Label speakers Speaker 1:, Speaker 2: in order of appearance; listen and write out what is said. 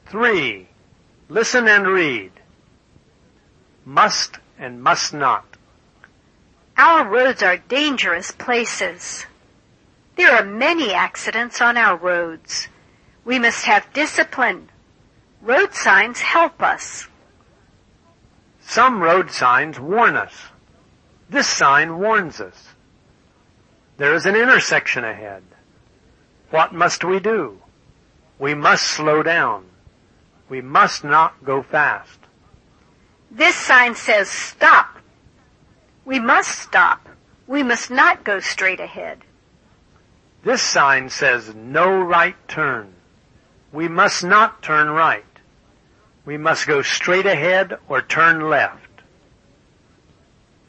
Speaker 1: 3. Listen and read. Must and must not.
Speaker 2: Our roads are dangerous places. There are many accidents on our roads. We must have discipline. Road signs help us.
Speaker 1: Some road signs warn us. This sign warns us. There is an intersection ahead. What must we do? We must slow down. We must not go fast.
Speaker 2: This sign says stop. We must stop. We must not go straight ahead.
Speaker 1: This sign says no right turn. We must not turn right. We must go straight ahead or turn left.